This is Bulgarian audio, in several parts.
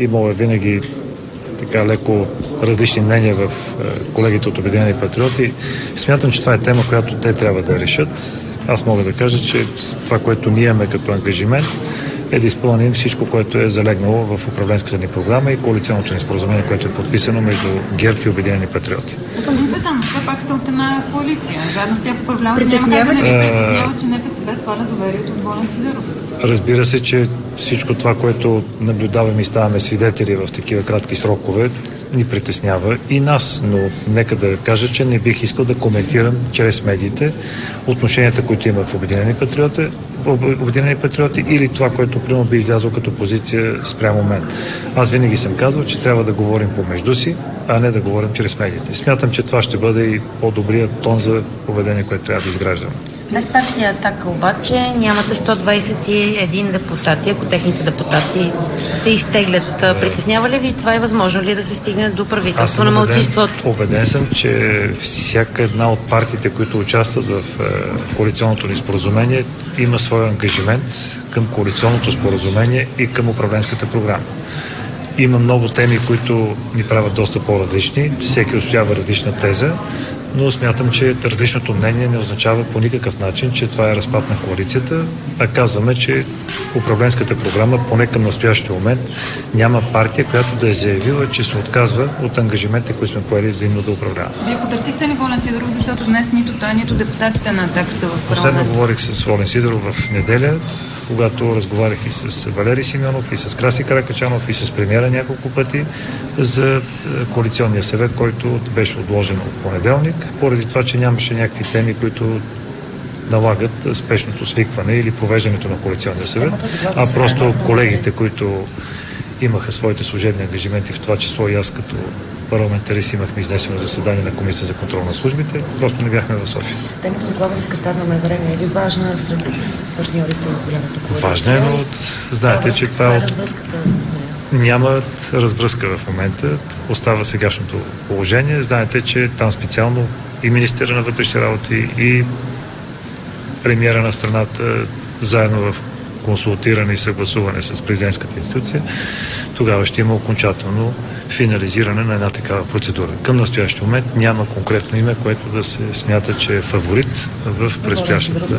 имало винаги така леко различни мнения в колегите от Обединени патриоти. Смятам, че това е тема, която те трябва да решат. Аз мога да кажа, че това, което ние имаме като ангажимент, е да изпълним всичко, което е залегнало в управленската ни програма и коалиционното ни споразумение, което е подписано между ГЕРБ и Обединени патриоти. Господин Цветанов, все пак сте от една коалиция. Заедно с тях управлявате. Няма как да не ви притеснява, че НФСБ сваля доверието от Волен Сидеров. Разбира се, че всичко това, което наблюдаваме и ставаме свидетели в такива кратки срокове, ни притеснява и нас, но нека да кажа, че не бих искал да коментирам чрез медиите отношенията, които има в Обединени патриоти или това, което примерно би излязло като позиция спрямо мен. Аз винаги съм казвал, че трябва да говорим помежду си, а не да говорим чрез медиите. Смятам, че това ще бъде и по-добрият тон за поведение, което трябва да изграждаме. Без партия Атака обаче нямате 121 депутати, ако техните депутати се изтеглят. Притеснява ли ви това и възможно ли да се стигне до правителство на малцинството? Убеден съм, че всяка една от партиите, които участват в коалиционното ни споразумение, има своя ангажимент към коалиционното споразумение и към управленската програма. Има много теми, които ни правят доста по-различни. Всеки отстоява различна теза, но смятам, че различното мнение не означава по никакъв начин, че това е разпад на коалицията, а казваме, че управленската програма, поне към настоящия момент, няма партия, която да е заявила, че се отказва от ангажиментите, които сме поели взаимно да управляваме. Вие потърсихте ли Волен Сидеров, защото днес нито той, нито депутатите на Атака са в парламент? Последно говорих с Волен Сидеров в неделя, когато разговарях и с Валери Симеонов, и с Краси Каракачанов, и с премиера няколко пъти за коалиционния съвет, който беше отложен от понеделник, поради това, че нямаше някакви теми, които налагат спешното свикване или провеждането на коалиционния съвет, а просто колегите, които имаха своите служебни ангажименти, в това число и аз като парламентарист имахме изнесено заседание на Комисията за контрол на службите, просто не бяхме в София. Темата за главен секретар на МВР е ли важна сред партньорите в голямата коалиция? Важна е, но знаете, че това е няма развръзка в момента. Остава сегашното положение. Знаете, че там специално и министъра на вътрешните работи, и премиера на страната, заедно в консултиране и съгласуване с президентската институция, тогава ще има окончателно финализиране на една такава процедура. Към настоящия момент няма конкретно име, което да се смята, че е фаворит в предстоящата.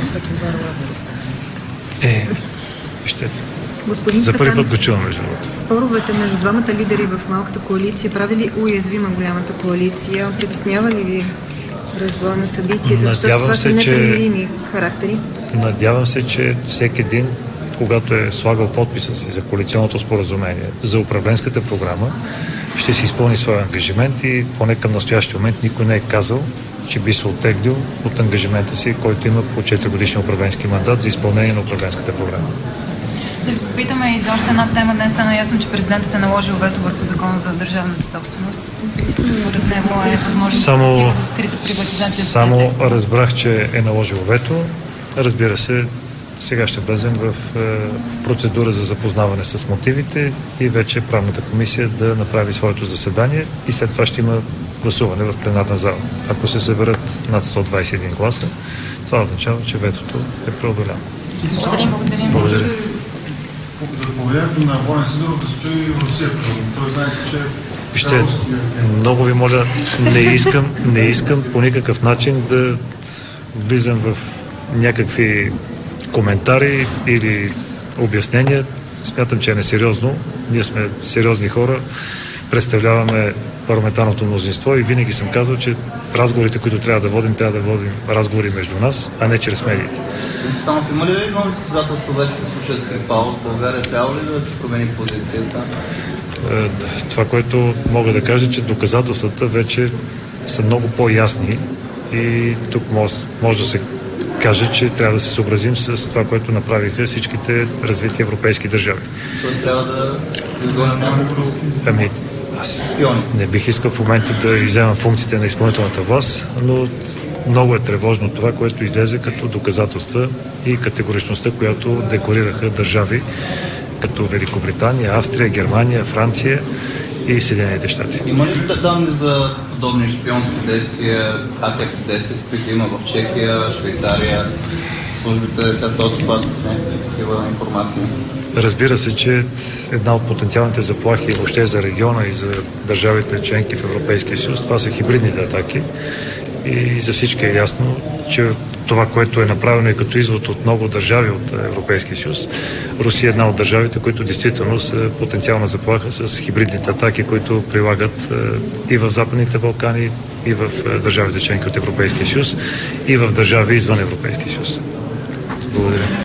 Вижте, за първи път го чувам, между другото. Споровете между двамата лидери в малката коалиция прави ли уязвима голямата коалиция? Притеснява ли ви развоя на събитията, защото това са непримирими характери? Надявам се, че всеки един, когато е слагал подписа си за коалиционното споразумение, за управленската програма, ще си изпълни своя ангажимент и поне към настоящия момент никой не е казал, че би се оттеглил от ангажимента си, който има по 4-годишния управленски мандат за изпълнение на управленската програма. Да ви попитаме и за още една тема. Днес стана ясно, че президентът е наложил вето върху закона за държавната собственост. Според него е възможно да се скрита приватизация. Само разбрах, че е наложил вето. Разбира се, сега ще влезем в процедура за запознаване с мотивите и вече правната комисия да направи своето заседание и след това ще има гласуване в пленарна зала. Ако се съберат над 121 гласа, това означава, че ветото е преодоляно. Благодаря. За поведението на Волен Сидеров да стои в Русия. Той знаете, че... Вижте, много ви моля, не искам по никакъв начин да влизам в някакви коментари или обяснения. Смятам, че е несериозно. Ние сме сериозни хора, представляваме парламентарното мнозинство и винаги съм казал, че разговорите, които трябва да водим разговори между нас, а не чрез медиите. Станов, има ли нови доказателства вече в случая с Скрипал? България трябва ли да се промени позицията? Това, което мога да кажа, че доказателствата вече са много по-ясни и тук може да се каже, че трябва да се съобразим с това, което направиха всичките развити европейски държави. Тоест трябва да изгоним няколко... Аз не бих искал в момента да изземам функциите на изпълнителната власт, но много е тревожно това, което излезе като доказателства и категоричността, която декларираха държави като Великобритания, Австрия, Германия, Франция и Съединените щати. Има ли данни за подобни шпионски действия, хакерски действия, които има в Чехия, Швейцария, службите след този път, такива информации? Разбира се, че една от потенциалните заплахи въобще за региона и за държавите членки в Европейския съюз, това са хибридните атаки. И за всички е ясно, че това, което е направено и като извод от много държави от Европейския съюз, Русия е една от държавите, които действително са потенциална заплаха с хибридните атаки, които прилагат и в Западните Балкани, и в държавите членки от Европейския съюз, и в държави извън Европейския съюз. Благодаря.